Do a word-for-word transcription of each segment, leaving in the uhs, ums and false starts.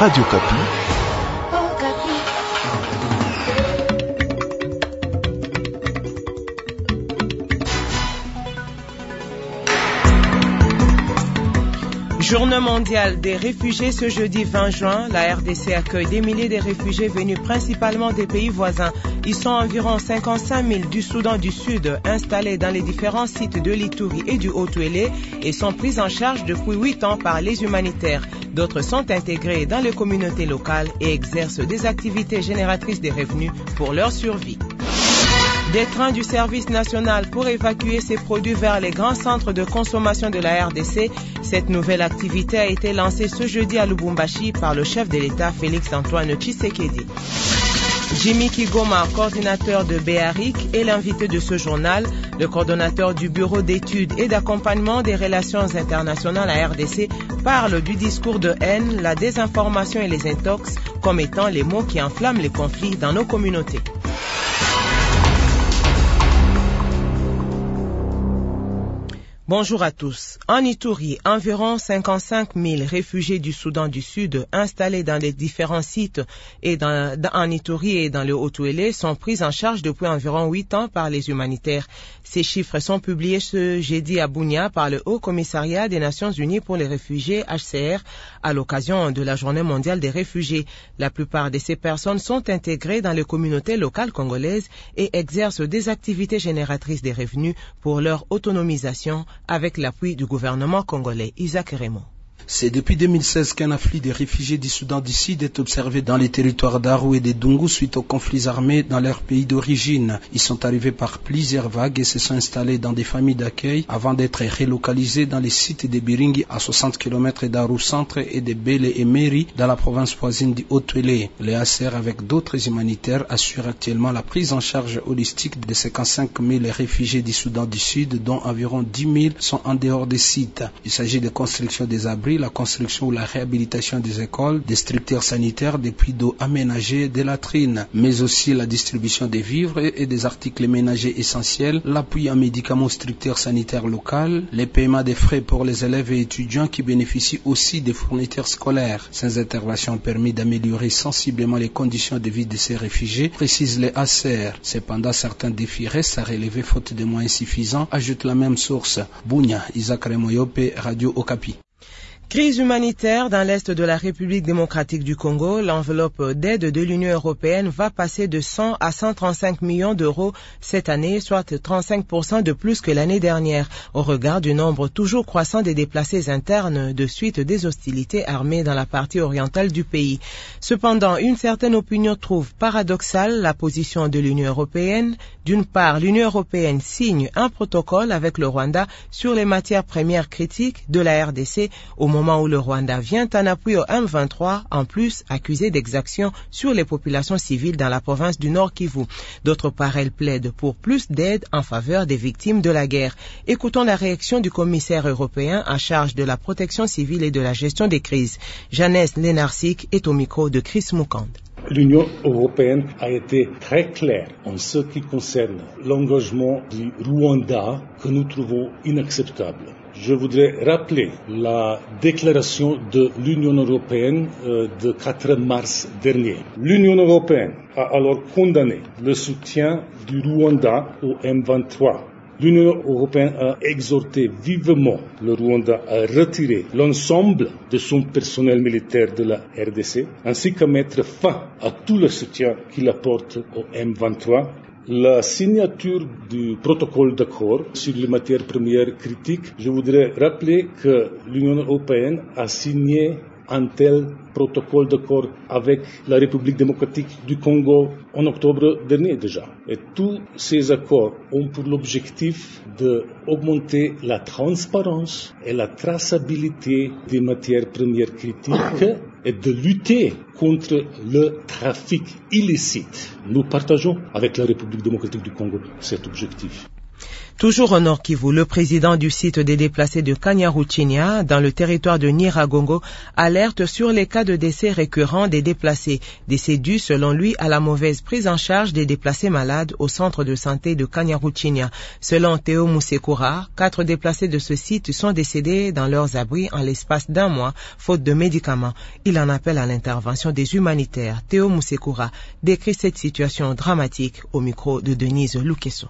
Radio Kapi. Journée mondiale des réfugiés ce jeudi vingt juin. La R D C accueille des milliers de réfugiés venus principalement des pays voisins. Ils sont environ cinquante-cinq mille du Soudan du Sud installés dans les différents sites de l'Ituri et du Haut-Uélé et sont pris en charge depuis huit ans par les humanitaires. D'autres sont intégrés dans les communautés locales et exercent des activités génératrices de revenus pour leur survie. Des trains du service national pour évacuer ces produits vers les grands centres de consommation de la R D C. Cette nouvelle activité a été lancée ce jeudi à Lubumbashi par le chef de l'État Félix-Antoine Tshisekedi. Jimmy Kigoma, coordinateur de Béaric, est l'invité de ce journal. Le coordonnateur du Bureau d'études et d'accompagnement des relations internationales à R D C parle du discours de haine, la désinformation et les intox comme étant les mots qui enflamment les conflits dans nos communautés. Bonjour à tous. En Ituri, environ cinquante-cinq mille réfugiés du Soudan du Sud installés dans les différents sites et dans, dans, en Ituri et dans le Haut-Uélé sont pris en charge depuis environ huit ans par les humanitaires. Ces chiffres sont publiés ce jeudi à Bunia par le Haut Commissariat des Nations Unies pour les réfugiés H C R à l'occasion de la Journée mondiale des réfugiés. La plupart de ces personnes sont intégrées dans les communautés locales congolaises et exercent des activités génératrices de revenus pour leur autonomisation avec l'appui du gouvernement congolais. Isaac Raymond. C'est depuis deux mille seize qu'un afflux des réfugiés du Soudan du Sud est observé dans les territoires d'Aru et de Dungu suite aux conflits armés dans leur pays d'origine. Ils sont arrivés par plusieurs vagues et se sont installés dans des familles d'accueil avant d'être relocalisés dans les sites de Biringi à soixante kilomètres d'Aru Centre et de Bele et Meri dans la province voisine du Haut-Uélé. Les H C R avec d'autres humanitaires assurent actuellement la prise en charge holistique de cinquante-cinq mille réfugiés du Soudan du Sud dont environ dix mille sont en dehors des sites. Il s'agit de construction des abris, la construction ou la réhabilitation des écoles, des structures sanitaires, des puits d'eau aménagés, des latrines, mais aussi la distribution des vivres et des articles ménagers essentiels, l'appui en médicaments aux structures sanitaires locales, les paiements des frais pour les élèves et étudiants qui bénéficient aussi des fournitures scolaires. Ces interventions ont permis d'améliorer sensiblement les conditions de vie de ces réfugiés, précisent les H C R. Cependant, certains défis restent à relever faute de moyens suffisants, ajoute la même source. Bunia, Isaac Remoyope, Radio Okapi. Crise humanitaire dans l'est de la République démocratique du Congo. L'enveloppe d'aide de l'Union européenne va passer de cent à cent trente-cinq millions d'euros cette année, soit trente-cinq pour cent de plus que l'année dernière, au regard du nombre toujours croissant des déplacés internes de suite des hostilités armées dans la partie orientale du pays. Cependant, une certaine opinion trouve paradoxale la position de l'Union européenne. D'une part, l'Union européenne signe un protocole avec le Rwanda sur les matières premières critiques de la R D C au moment où le Rwanda vient en appui au M vingt-trois, en plus accusé d'exactions sur les populations civiles dans la province du Nord Kivu. D'autre part, elle plaide pour plus d'aide en faveur des victimes de la guerre. Écoutons la réaction du commissaire européen en charge de la protection civile et de la gestion des crises. Janes Lenarcic est au micro de Chris Mukand. L'Union européenne a été très claire en ce qui concerne l'engagement du Rwanda que nous trouvons inacceptable. Je voudrais rappeler la déclaration de l'Union européenne euh, de quatre mars dernier. L'Union européenne a alors condamné le soutien du Rwanda au M vingt-trois. L'Union européenne a exhorté vivement le Rwanda à retirer l'ensemble de son personnel militaire de la R D C, ainsi qu'à mettre fin à tout le soutien qu'il apporte au M vingt-trois. La signature du protocole d'accord sur les matières premières critiques, je voudrais rappeler que l'Union européenne a signé un tel protocole d'accord avec la République démocratique du Congo en octobre dernier déjà. Et tous ces accords ont pour l'objectif d'augmenter la transparence et la traçabilité des matières premières critiques et de lutter contre le trafic illicite. Nous partageons avec la République démocratique du Congo cet objectif. Toujours au Nord Kivu, le président du site des déplacés de Kanyaruchinya, dans le territoire de Nyiragongo, alerte sur les cas de décès récurrents des déplacés, décès dus selon lui à la mauvaise prise en charge des déplacés malades au centre de santé de Kanyaruchinya. Selon Théo Musekura, quatre déplacés de ce site sont décédés dans leurs abris en l'espace d'un mois, faute de médicaments. Il en appelle à l'intervention des humanitaires. Théo Musekura décrit cette situation dramatique au micro de Denise Lukeso.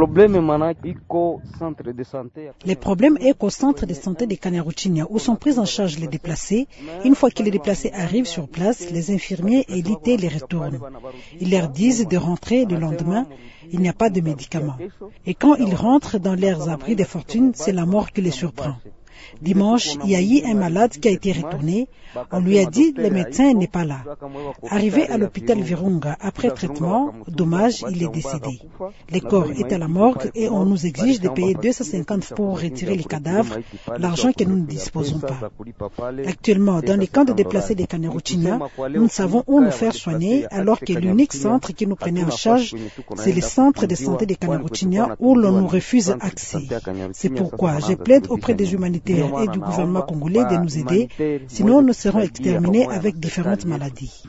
Les problèmes est qu'au centre de santé de Kanyaruchinya, où sont pris en charge les déplacés, une fois que les déplacés arrivent sur place, les infirmiers et l'I T les retournent. Ils leur disent de rentrer le lendemain, il n'y a pas de médicaments. Et quand ils rentrent dans leurs abris de fortune, c'est la mort qui les surprend. Dimanche, il y a eu un malade qui a été retourné. On lui a dit le médecin n'est pas là. Arrivé à l'hôpital Virunga, après traitement, dommage, il est décédé. Le corps est à la morgue et on nous exige de payer deux cent cinquante pour retirer les cadavres, l'argent que nous ne disposons pas. Actuellement, dans les camps de déplacés de Kanyaruchinya, nous ne savons où nous faire soigner, alors que l'unique centre qui nous prenait en charge, c'est le centre de santé de Kanyaruchinya où l'on nous refuse accès. C'est pourquoi je plaide auprès des humanitaires et du gouvernement congolais de nous aider, sinon nous seront exterminés avec différentes maladies.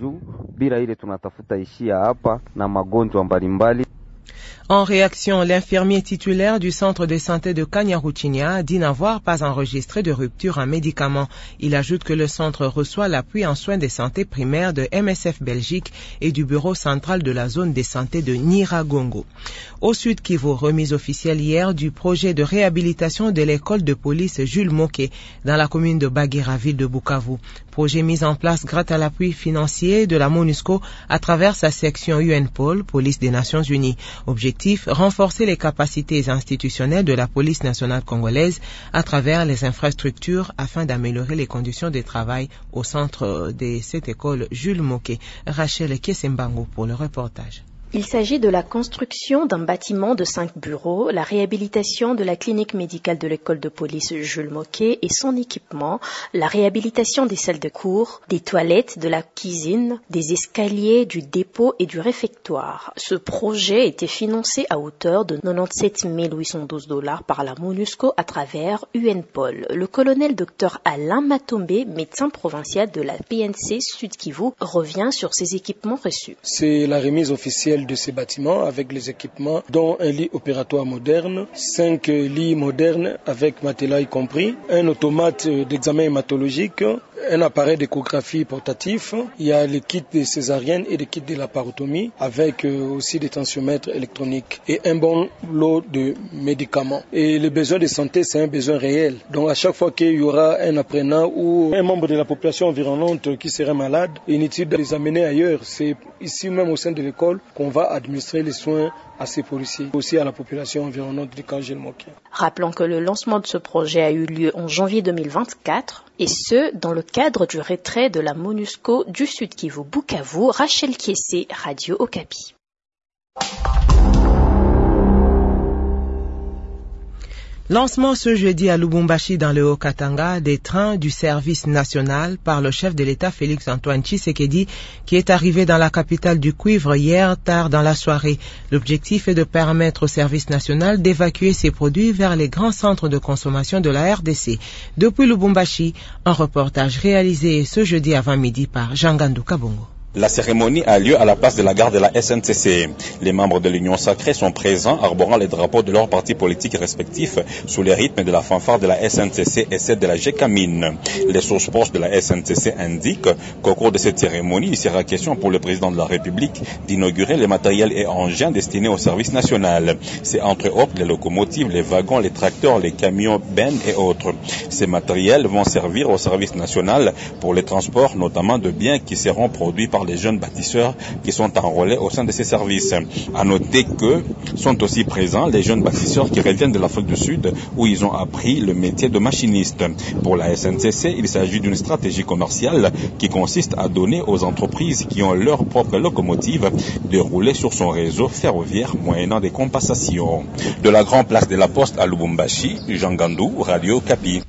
En réaction, l'infirmier titulaire du centre de santé de Kanyaruchinya dit n'avoir pas enregistré de rupture en médicaments. Il ajoute que le centre reçoit l'appui en soins de santé primaires de M S F Belgique et du bureau central de la zone de santé de Nyiragongo. Au Sud Kivu, remise officielle hier du projet de réhabilitation de l'école de police Jules Moké dans la commune de Bagira, ville de Bukavu. Projet mis en place grâce à l'appui financier de la MONUSCO à travers sa section U N P O L, Police des Nations Unies. Objectif, renforcer les capacités institutionnelles de la police nationale congolaise à travers les infrastructures afin d'améliorer les conditions de travail au centre de cette école Jules Moké. Rachel Kesembango pour le reportage. Il s'agit de la construction d'un bâtiment de cinq bureaux, la réhabilitation de la clinique médicale de l'école de police Jules Moké et son équipement, la réhabilitation des salles de cours, des toilettes, de la cuisine, des escaliers, du dépôt et du réfectoire. Ce projet était financé à hauteur de quatre-vingt-dix-sept mille huit cent douze dollars par la MONUSCO à travers U N P O L. Le colonel docteur Alain Matombe, médecin provincial de la P N C Sud Kivu, revient sur ces équipements reçus. C'est la remise officielle de ces bâtiments avec les équipements dont un lit opératoire moderne, cinq lits modernes avec matelas y compris, un automate d'examen hématologique, un appareil d'échographie portatif, il y a les kits de césarienne et les kits de laparotomie avec aussi des tensiomètres électroniques et un bon lot de médicaments. Et le besoin de santé, c'est un besoin réel. Donc à chaque fois qu'il y aura un apprenant ou un membre de la population environnante qui serait malade, inutile de les amener ailleurs. C'est ici même au sein de l'école qu'on va administrer les soins à ces policiers, aussi à la population environnante du camp Jules Moké. Rappelons que le lancement de ce projet a eu lieu en janvier deux mille vingt-quatre, et ce, dans le cadre du retrait de la MONUSCO du Sud Kivu Bukavu. Rachel Kiessé, Radio Okapi. Lancement ce jeudi à Lubumbashi dans le Haut-Katanga des trains du service national par le chef de l'État Félix-Antoine Tshisekedi qui est arrivé dans la capitale du cuivre hier tard dans la soirée. L'objectif est de permettre au service national d'évacuer ses produits vers les grands centres de consommation de la R D C. Depuis Lubumbashi, un reportage réalisé ce jeudi avant midi par Jean-Gandou Kabongo. La cérémonie a lieu à la place de la gare de la S N C C. Les membres de l'Union sacrée sont présents, arborant les drapeaux de leurs partis politiques respectifs sous les rythmes de la fanfare de la S N C C et celle de la G C A M I N. Les sources proches de la S N C C indiquent qu'au cours de cette cérémonie, il sera question pour le président de la République d'inaugurer les matériels et engins destinés au service national. C'est entre autres les locomotives, les wagons, les tracteurs, les camions, bennes et autres. Ces matériels vont servir au service national pour les transports, notamment de biens qui seront produits par les jeunes bâtisseurs qui sont enrôlés au sein de ces services. À noter que sont aussi présents les jeunes bâtisseurs qui reviennent de l'Afrique du Sud où ils ont appris le métier de machiniste. Pour la S N C C, il s'agit d'une stratégie commerciale qui consiste à donner aux entreprises qui ont leur propre locomotive de rouler sur son réseau ferroviaire moyennant des compensations. De la grande place de la Poste à Lubumbashi, Jean Gandou, Radio Okapi.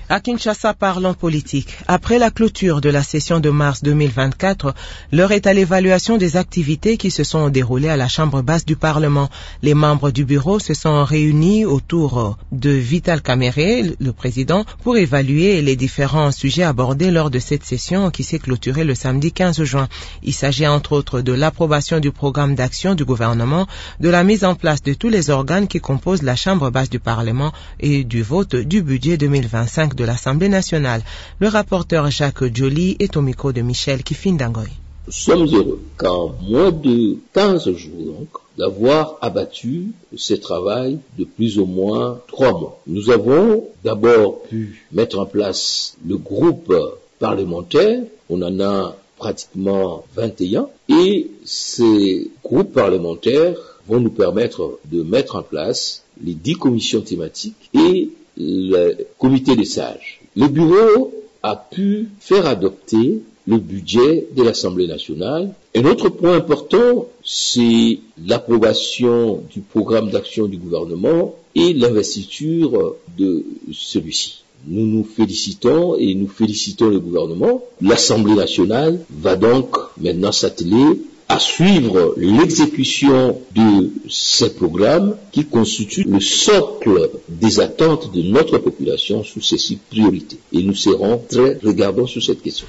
À Kinshasa, parlons politique. Après la clôture de la session de mars deux mille vingt-quatre, l'heure est à l'évaluation des activités qui se sont déroulées à la Chambre basse du Parlement. Les membres du bureau se sont réunis autour de Vital Kamerhe, le président, pour évaluer les différents sujets abordés lors de cette session qui s'est clôturée le samedi quinze juin. Il s'agit entre autres de l'approbation du programme d'action du gouvernement, de la mise en place de tous les organes qui composent la Chambre basse du Parlement et du vote du budget deux mille vingt-cinq de l'Assemblée nationale. Le rapporteur Jacques Joly est au micro de Michel Kifindangoy. Nous sommes heureux qu'en moins de quinze jours donc, d'avoir abattu ce travail de plus ou moins trois mois. Nous avons d'abord pu mettre en place le groupe parlementaire. On en a pratiquement vingt et un. Et ces groupes parlementaires vont nous permettre de mettre en place les dix commissions thématiques et le comité des sages. Le bureau a pu faire adopter le budget de l'Assemblée nationale. Un autre point important, c'est l'approbation du programme d'action du gouvernement et l'investiture de celui-ci. Nous nous félicitons et nous félicitons le gouvernement. L'Assemblée nationale va donc maintenant s'atteler à suivre l'exécution de ces programmes qui constituent le socle des attentes de notre population sous ces six priorités. Et nous serons très regardants sur cette question.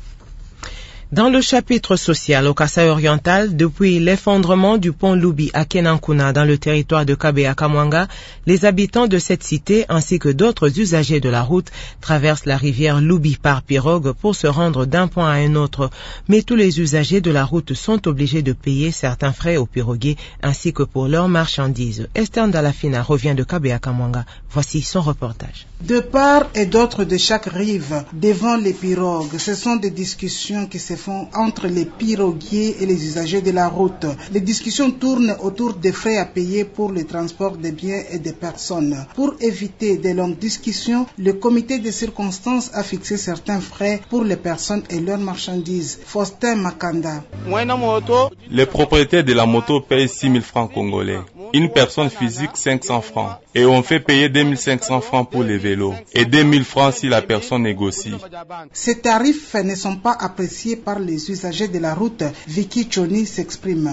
Dans le chapitre social au Kasaï oriental, depuis l'effondrement du pont Lubi à Kenankuna dans le territoire de Kabea-Kamwanga, les habitants de cette cité ainsi que d'autres usagers de la route traversent la rivière Lubi par pirogue pour se rendre d'un point à un autre. Mais tous les usagers de la route sont obligés de payer certains frais aux piroguiers ainsi que pour leurs marchandises. Esther Ndalafina revient de Kabea-Kamwanga. Voici son reportage. De part et d'autre de chaque rive, devant les pirogues, ce sont des discussions qui se font entre les piroguiers et les usagers de la route. Les discussions tournent autour des frais à payer pour le transport des biens et des personnes. Pour éviter de longues discussions, le comité de circonstances a fixé certains frais pour les personnes et leurs marchandises. Faustin Makanda. Les propriétaires de la moto payent six mille francs congolais. Une personne physique cinq cents francs. Et on fait payer deux mille cinq cents francs pour les vélos. Et deux mille francs si la personne négocie. Ces tarifs ne sont pas appréciés par les usagers de la route. Vicky Choni s'exprime.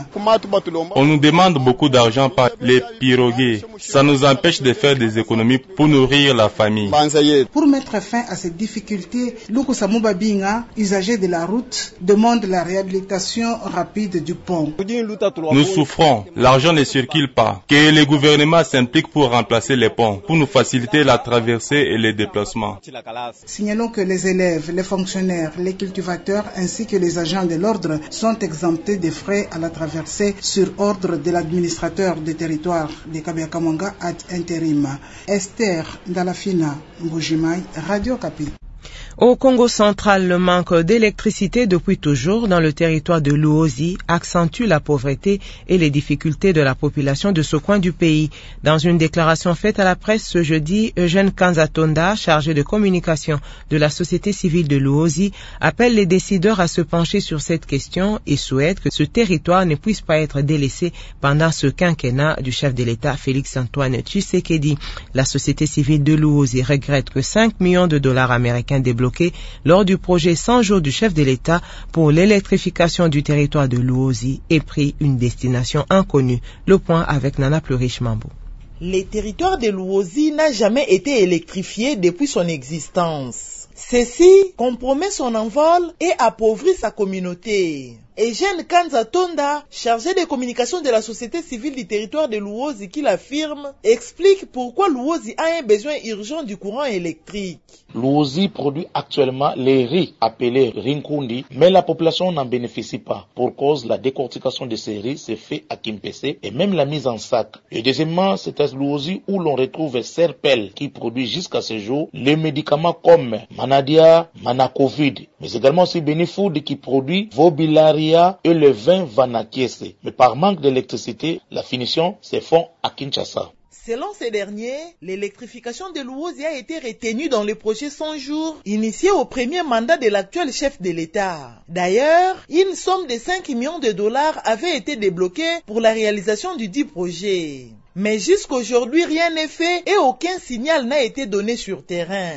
On nous demande beaucoup d'argent par les piroguiers. Ça nous empêche de faire des économies pour nourrir la famille. Pour mettre fin à ces difficultés, Lukusamu Babinga, usager de la route, demande la réhabilitation rapide du pont. Nous souffrons. L'argent ne circule pas. Que le gouvernement s'implique pour remplacer les ponts, pour nous faciliter la traversée et les déplacements. Signalons que les élèves, les fonctionnaires, les cultivateurs ainsi que les agents de l'ordre sont exemptés des frais à la traversée sur ordre de l'administrateur du territoire de Kabea-Kamwanga ad intérim. Esther Ndalafina, Mbujimai, Radio Kapi. Au Congo central, le manque d'électricité depuis toujours dans le territoire de Luozi accentue la pauvreté et les difficultés de la population de ce coin du pays. Dans une déclaration faite à la presse ce jeudi, Eugène Kanzatonda, chargé de communication de la société civile de Luozi, appelle les décideurs à se pencher sur cette question et souhaite que ce territoire ne puisse pas être délaissé pendant ce quinquennat du chef de l'État Félix-Antoine Tshisekedi. La société civile de Luozi regrette que cinq millions de dollars américains débloqués lors du projet cent jours du chef de l'État pour l'électrification du territoire de Luozi ait pris une destination inconnue. Le point avec Nana Plurish Mambo. Le territoire de Luozi n'a jamais été électrifié depuis son existence. Ceci compromet son envol et appauvrit sa communauté. Eugène Kanzatonda, chargé de communication de la société civile du territoire de Luozi qui l'affirme, explique pourquoi Luozi a un besoin urgent du courant électrique. Luozi produit actuellement les riz appelés Rinkundi, mais la population n'en bénéficie pas. Pour cause, la décortication de ces riz se fait à Kimpese et même la mise en sac. Et deuxièmement, c'est à Luozi où l'on retrouve Serpel qui produit jusqu'à ce jour les médicaments comme Manadia, Manacovid, mais également aussi Benifood qui produit Vobilaria et le vin Vanakiese. Mais par manque d'électricité, la finition se fait à Kinshasa. Selon ces derniers, l'électrification de Luozi a été retenue dans le projet cent jours initié au premier mandat de l'actuel chef de l'État. D'ailleurs, une somme de cinq millions de dollars avait été débloquée pour la réalisation du dit projet. Mais jusqu'aujourd'hui, rien n'est fait et aucun signal n'a été donné sur terrain.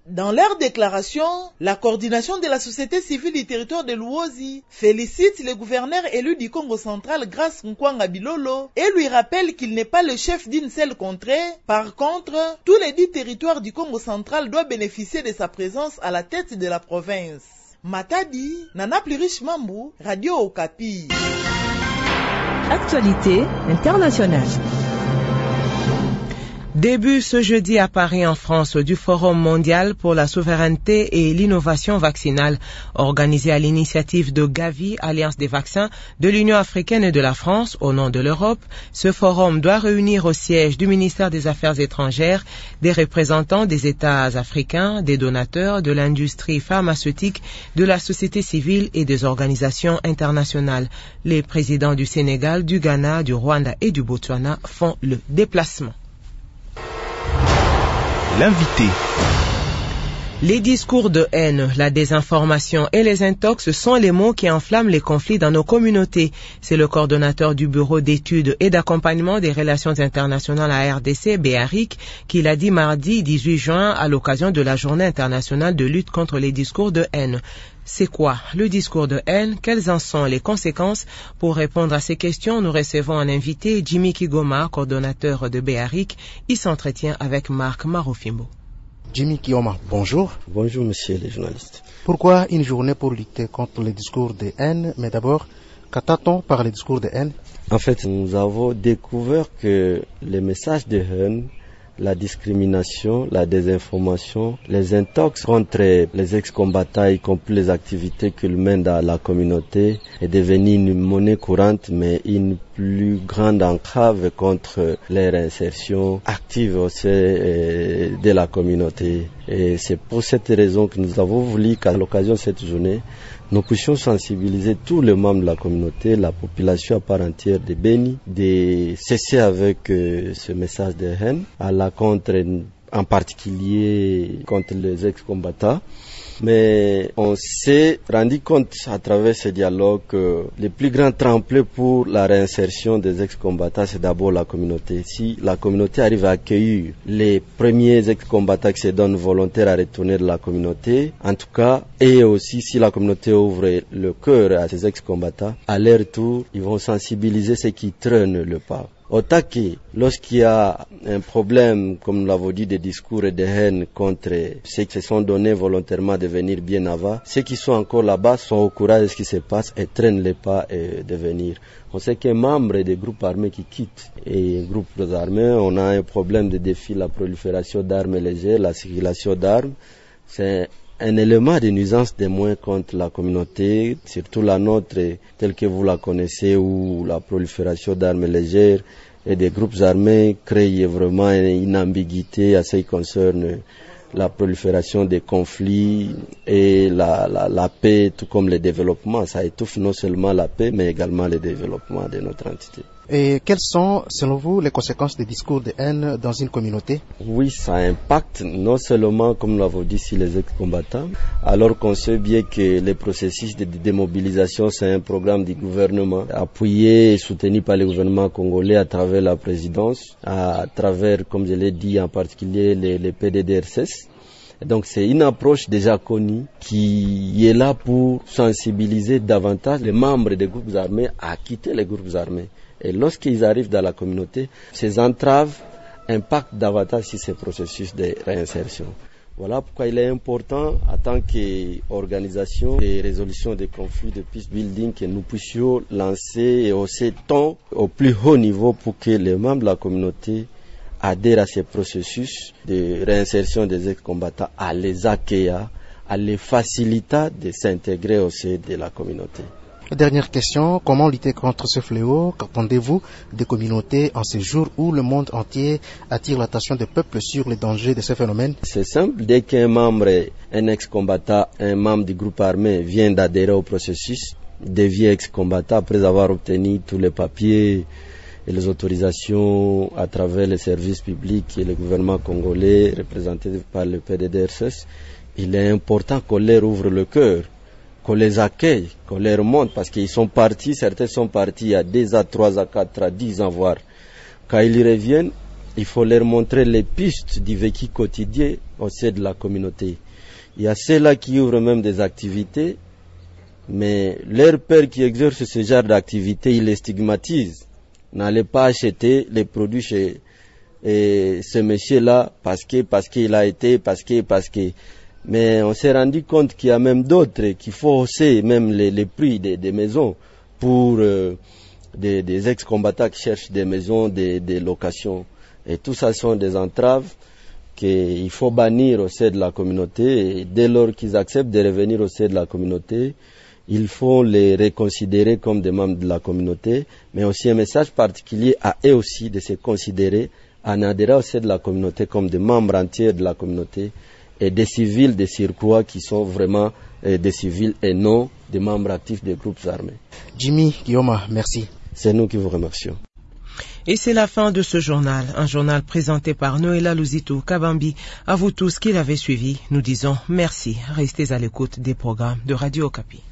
Dans leur déclaration, la coordination de la société civile du territoire de Luozi félicite le gouverneur élu du Congo central Grace Nkwanga Bilolo et lui rappelle qu'il n'est pas le chef d'une seule contrée. Par contre, tous les dix territoires du Congo central doivent bénéficier de sa présence à la tête de la province. Matadi, Nana Plurish Mambu, Radio Okapi. Actualité internationale. Début ce jeudi à Paris en France du Forum mondial pour la souveraineté et l'innovation vaccinale organisé à l'initiative de Gavi, Alliance des vaccins, de l'Union africaine et de la France au nom de l'Europe. Ce forum doit réunir au siège du ministère des Affaires étrangères des représentants des États africains, des donateurs, de l'industrie pharmaceutique, de la société civile et des organisations internationales. Les présidents du Sénégal, du Ghana, du Rwanda et du Botswana font le déplacement. L'invité. Les discours de haine, la désinformation et les intox sont les mots qui enflamment les conflits dans nos communautés. C'est le coordonnateur du Bureau d'études et d'accompagnement des relations internationales à R D C, Béaric, qui l'a dit mardi dix-huit juin à l'occasion de la Journée internationale de lutte contre les discours de haine. C'est quoi le discours de haine? Quelles en sont les conséquences? Pour répondre à ces questions, nous recevons un invité, Jimmy Kigoma, coordonnateur de Béaric. Il s'entretient avec Marc Marofimbo. Jimmy Kigoma, bonjour. Bonjour monsieur les journalistes. Pourquoi une journée pour lutter contre les discours de haine? Mais d'abord, qu'attend-on par les discours de haine? En fait, nous avons découvert que les messages de haine, la discrimination, la désinformation, les intox contre les ex-combattants, y compris les activités qu'ils mènent dans la communauté, est devenu une monnaie courante, mais une plus grande entrave contre les réinsertions actives au sein de la communauté. Et c'est pour cette raison que nous avons voulu qu'à l'occasion de cette journée, nous puissions sensibiliser tous les membres de la communauté, la population à part entière de Béni, de cesser avec euh, ce message de haine à la contre, en particulier contre les ex-combattants. Mais on s'est rendu compte à travers ce dialogue que le plus grand tremplin pour la réinsertion des ex-combattants, c'est d'abord la communauté. Si la communauté arrive à accueillir les premiers ex-combattants qui se donnent volontaires à retourner de la communauté, en tout cas, et aussi si la communauté ouvre le cœur à ces ex-combattants, à leur tour, ils vont sensibiliser ceux qui traînent le pas. Autant que lorsqu'il y a un problème, comme nous l'avons dit, de discours et de haine contre ceux qui se sont donnés volontairement de venir bien avant, ceux qui sont encore là-bas sont au courant de ce qui se passe et traînent les pas de venir. On sait qu'un membre des groupes armés qui quittent et groupes armés, on a un problème de défi, la prolifération d'armes légères, la circulation d'armes. C'est un élément de nuisance des moins contre la communauté, surtout la nôtre, telle que vous la connaissez, où la prolifération d'armes légères et des groupes armés crée vraiment une ambiguïté à ce qui concerne la prolifération des conflits et la, la, la paix, tout comme le développement. Ça étouffe non seulement la paix, mais également le développement de notre entité. Et quelles sont, selon vous, les conséquences des discours de haine dans une communauté? Oui, ça impacte non seulement, comme nous l'avons dit, sur les ex-combattants, alors qu'on sait bien que le processus de démobilisation, c'est un programme du gouvernement, appuyé et soutenu par le gouvernement congolais à travers la présidence, à travers, comme je l'ai dit, en particulier les, les P D D R C S. Donc c'est une approche déjà connue qui est là pour sensibiliser davantage les membres des groupes armés à quitter les groupes armés. Et lorsqu'ils arrivent dans la communauté, ces entraves impactent davantage sur ce processus de réinsertion. Voilà pourquoi il est important, en tant qu'organisation de résolution des conflits de peace building, que nous puissions lancer et hausser ton au plus haut niveau pour que les membres de la communauté adhèrent à ce processus de réinsertion des ex-combattants, à les accueillir, à les faciliter de s'intégrer au sein de la communauté. Dernière question, comment lutter contre ce fléau? Qu'attendez-vous des communautés en ces jours où le monde entier attire l'attention des peuples sur les dangers de ce phénomène? C'est simple, dès qu'un membre, un ex-combattant, un membre du groupe armé vient d'adhérer au processus, devient ex-combattant après avoir obtenu tous les papiers et les autorisations à travers les services publics et le gouvernement congolais représenté par le P D D R C S, il est important qu'on leur ouvre le cœur, qu'on les accueille, qu'on les remonte, parce qu'ils sont partis, certains sont partis il y a deux à trois à quatre à dix ans voire. Quand ils reviennent, il faut leur montrer les pistes du vécu quotidien au sein de la communauté. Il y a ceux-là qui ouvrent même des activités, mais leur père qui exerce ce genre d'activité, il les stigmatise. N'allez pas acheter les produits chez et ce monsieur-là parce que parce qu'il a été, parce que parce que. Mais on s'est rendu compte qu'il y a même d'autres qui font hausser même les, les prix des, des maisons pour euh, des, des ex-combattants qui cherchent des maisons, des, des locations. Et tout ça sont des entraves qu'il faut bannir au sein de la communauté. Et dès lors qu'ils acceptent de revenir au sein de la communauté, il faut les reconsidérer comme des membres de la communauté, mais aussi un message particulier à eux aussi de se considérer en adhérant au sein de la communauté comme des membres entiers de la communauté et des civils de surcroît qui sont vraiment euh, des civils et non des membres actifs des groupes armés. Jimmy Guillaume, merci. C'est nous qui vous remercions. Et c'est la fin de ce journal, un journal présenté par Noëlla Luzitou Kabambi. À vous tous qui l'avez suivi, nous disons merci. Restez à l'écoute des programmes de Radio Okapi.